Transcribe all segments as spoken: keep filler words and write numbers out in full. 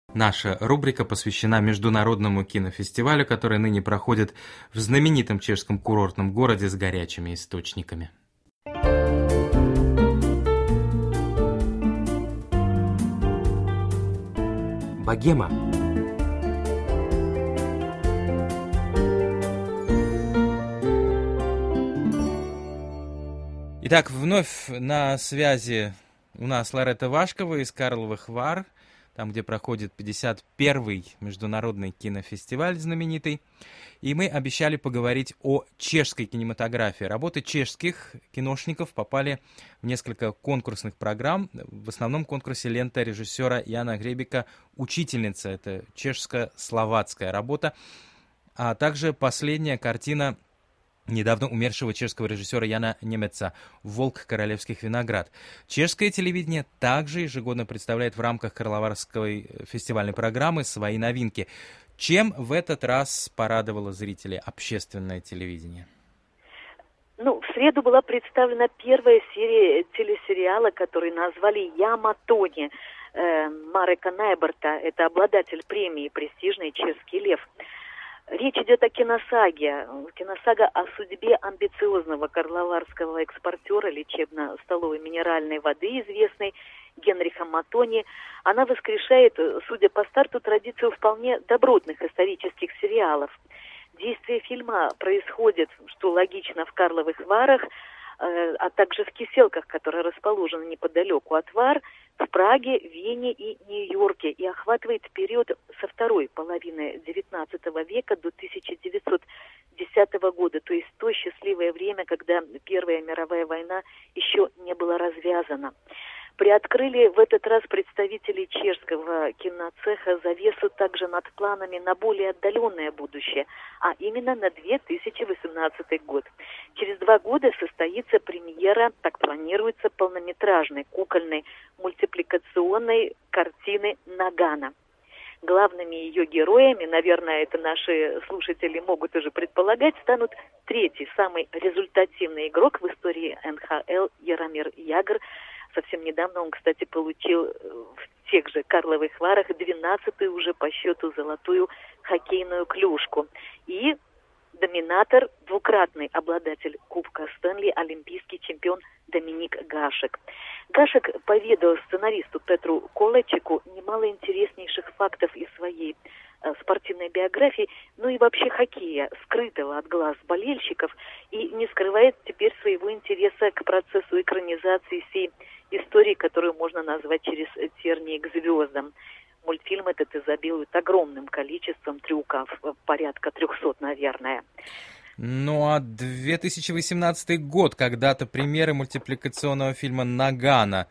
Наша рубрика посвящена международному кинофестивалю, который ныне проходит в знаменитом чешском курортном городе с горячими источниками. Богема. Итак, вновь на связи у нас Лоретта Вашкова из Карловых Вар, там, где проходит пятьдесят первый международный кинофестиваль знаменитый. И мы обещали поговорить о чешской кинематографии. Работы чешских киношников попали в несколько конкурсных программ. В основном конкурсе лента режиссера Яна Гребека «Учительница». Это чешско-словацкая работа. А также последняя картина недавно умершего чешского режиссера Яна Немеца «Волк королевских виноград». Чешское телевидение также ежегодно представляет в рамках Карловарской фестивальной программы свои новинки. Чем в этот раз порадовало зрителей общественное телевидение? Ну, в среду была представлена первая серия телесериала, который назвали «Я Матони». Э, Марека Найберта, это обладатель премии «Престижный чешский лев». Речь идет о киносаге. Киносага о судьбе амбициозного карловарского экспортера лечебно-столовой минеральной воды, известной Генриха Матони. Она воскрешает, судя по старту, традицию вполне добротных исторических сериалов. Действие фильма происходит, что логично, в Карловых Варах, э, а также в Киселках, которые расположены неподалеку от Вар, в Праге, Вене и Нью-Йорке, и охватывает период со второй половины девятнадцатого века до тысяча девятьсот десятого года, то есть то счастливое время, когда Первая мировая война еще не была развязана. Приоткрыли в этот раз представители чешского киноцеха завесу также над планами на более отдаленное будущее, а именно на две тысячи восемнадцатый год. Через два года состоится премьера, так планируется, полнометражной кукольной мультипликационной картины «Нагана». Главными ее героями, наверное, это наши слушатели могут уже предполагать, станут третий, самый результативный игрок в истории эн ха эл Яромир Ягр. Совсем недавно он, кстати, получил в тех же Карловых Варах двенадцатую уже по счету золотую хоккейную клюшку. И доминатор, двукратный обладатель Кубка Стэнли, олимпийский чемпион Доминик Гашек. Гашек поведал сценаристу Петру Колечику немало интереснейших фактов из своей э, спортивной биографии, ну и вообще хоккея, скрытого от глаз болельщиков, и не скрывает теперь своего интереса к процессу экранизации всей истории, которую можно назвать через тернии к звездам. Мультфильм этот изобилует огромным количеством трюков, порядка трехсот, наверное. Ну а две тысячи восемнадцатый год, когда-то премьеры мультипликационного фильма «Нагана».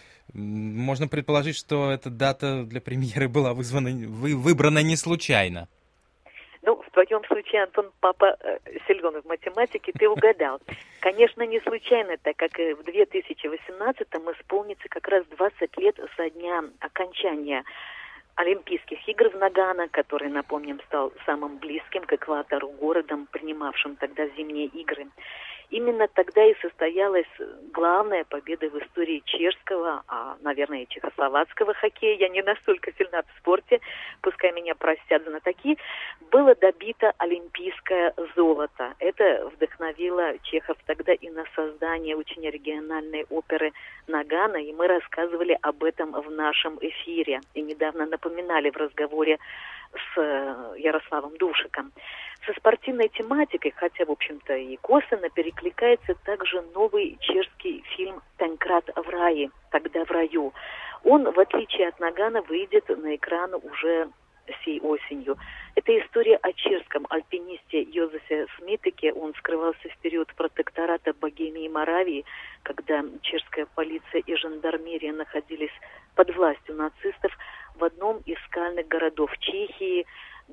Можно предположить, что эта дата для премьеры была вызвана, вы, выбрана не случайно. Ну, в твоем случае, Антон, папа э, силен в математике, ты угадал. Конечно, не случайно, так как в две тысячи восемнадцатом исполнится как раз двадцать лет со дня окончания Олимпийских игр в Нагано, который, напомним, стал самым близким к экватору городом, принимавшим тогда зимние игры. Именно тогда и состоялась главная победа в истории чешского, а, наверное, и чехословацкого хоккея. Я не настолько сильна в спорте, пускай меня простят знатоки. Было добито олимпийское золото. Это вдохновило чехов тогда и на создание очень оригинальной оперы «Нагано», и мы рассказывали об этом в нашем эфире. И недавно напоминали в разговоре с Ярославом Душиком. Со спортивной тематикой, хотя, в общем-то, и косвенно перекликается также новый чешский фильм «Тенкрат в рае», «Тогда в раю». Он, в отличие от «Нагана», выйдет на экран уже сей осенью. Это история о чешском альпинисте Йозефе Смитеке. Он скрывался в период протектората Богемии и Моравии, когда чешская полиция и жандармерия находились под властью нацистов в одном из скальных городов Чехии,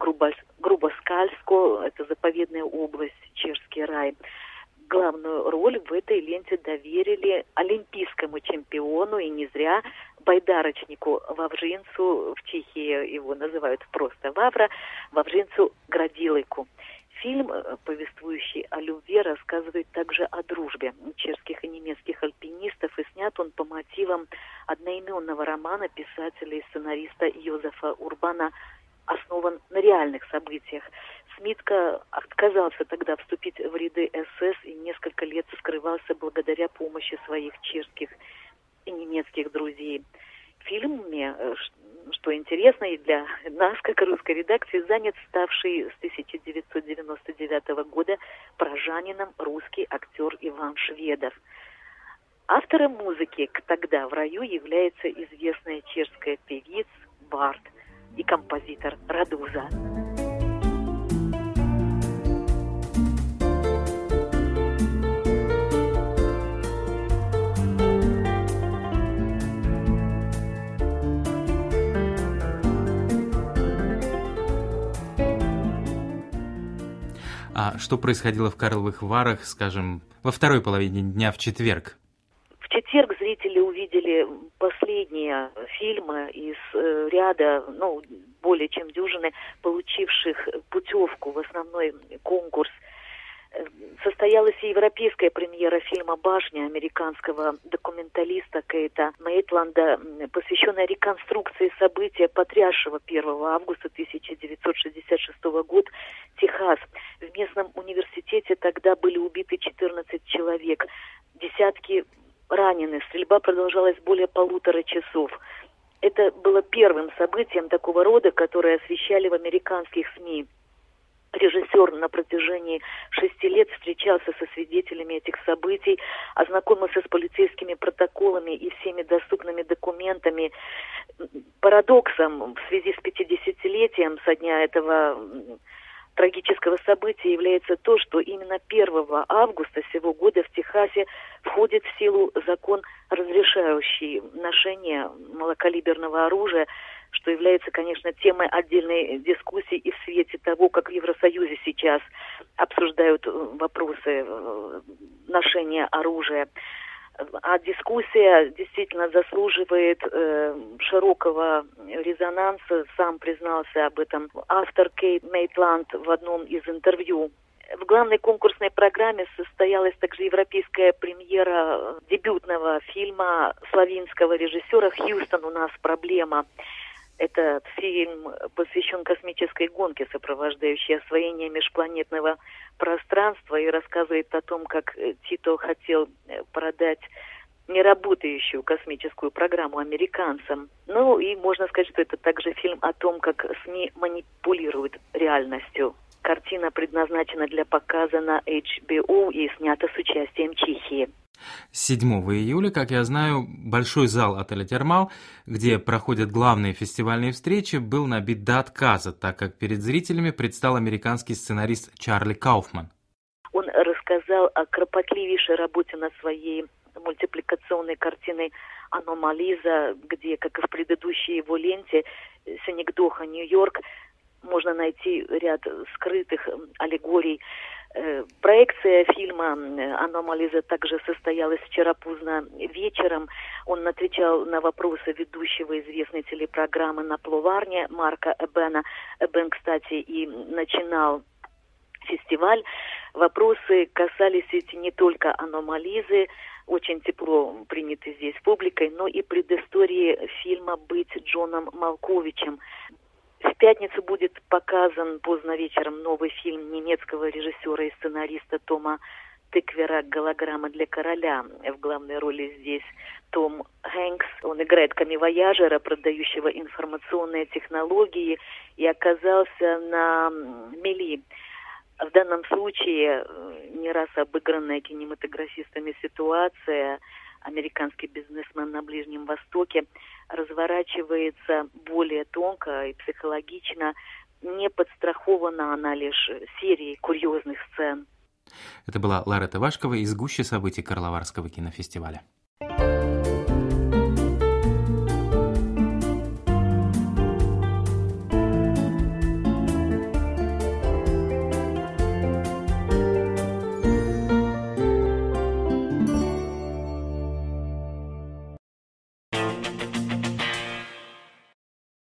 Грубоскальско, это заповедная область, чешский рай. Главную роль в этой ленте доверили олимпийскому чемпиону, и не зря, байдарочнику Вавринцу, в Чехии его называют просто Вавра, Вавринцу Градилику. Фильм, повествующий о любви, рассказывает также о дружбе чешских и немецких альпинистов, и снят он по мотивам одноименного романа писателя и сценариста Йозефа Урбана, основан на реальных событиях. Смитка отказался тогда вступить в ряды эс эс и несколько лет скрывался благодаря помощи своих чешских и немецких друзей. В фильме, что интересно и для нас, как русской редакции, занят ставший с тысяча девятьсот девяносто девятого года прожанином русский актер Иван Шведов. Автором музыки к «Тогда в раю» является известная чешская певица, бард и композитор Радуза. А что происходило в Карловых Варах, скажем, во второй половине дня в четверг? В четверг зрители увидели последние фильмы из э, ряда, ну, более чем дюжины, получивших путевку в основной конкурс. Состоялась и европейская премьера фильма «Башня» американского документалиста Кейта Мейтланда, посвященная реконструкции события, потрясшего первого августа тысяча девятьсот шестьдесят шестого года Техас. В местном университете тогда были убиты четырнадцать человек, десятки ранены. Стрельба продолжалась более полутора часов. Это было первым событием такого рода, которое освещали в американских СМИ. Режиссер на протяжении шести лет встречался со свидетелями этих событий, ознакомился с полицейскими протоколами и всеми доступными документами. Парадоксом в связи с пятидесятилетием со дня этого трагического события является то, что именно первого августа сего года в Техасе входит в силу закон, разрешающий ношение малокалиберного оружия, что является, конечно, темой отдельной дискуссии и в свете того, как в Евросоюзе сейчас обсуждают вопросы ношения оружия. А дискуссия действительно заслуживает э, широкого резонанса. Сам признался об этом автор Кейт Мейтланд в одном из интервью. В главной конкурсной программе состоялась также европейская премьера дебютного фильма словенского режиссера «Хьюстон, у нас проблема». Этот фильм посвящен космической гонке, сопровождающей освоение межпланетного пространства, и рассказывает о том, как Тито хотел продать неработающую космическую программу американцам. Ну и можно сказать, что это также фильм о том, как СМИ манипулируют реальностью. Картина предназначена для показа на эйч би о и снята с участием Чехии. седьмого июля, как я знаю, большой зал отеля «Термал», где проходят главные фестивальные встречи, был набит до отказа, так как перед зрителями предстал американский сценарист Чарли Кауфман. Он рассказал о кропотливейшей работе над своей мультипликационной картиной «Аномализа», где, как и в предыдущей его ленте «Синекдоха, Нью-Йорк», можно найти ряд скрытых аллегорий. Проекция фильма «Аномализа» также состоялась вчера поздно вечером. Он отвечал на вопросы ведущего известной телепрограммы «На пловарне» Марка Эбена. Эбен, кстати, и начинал фестиваль. Вопросы касались ведь не только «Аномализы», очень тепло приняты здесь публикой, но и предыстории фильма «Быть Джоном Малковичем». В пятницу будет показан поздно вечером новый фильм немецкого режиссера и сценариста Тома Тыквера «Голограмма для короля». В главной роли здесь Том Хэнкс. Он играет камевояжера, продающего информационные технологии, и оказался на мели. В данном случае не раз обыгранная кинематографистами ситуация, американский бизнесмен на Ближнем Востоке, разворачивается более тонко и психологично. Не подстрахована она лишь серией курьезных сцен. Это была Ларета Вашкова из гущи событий Карловарского кинофестиваля.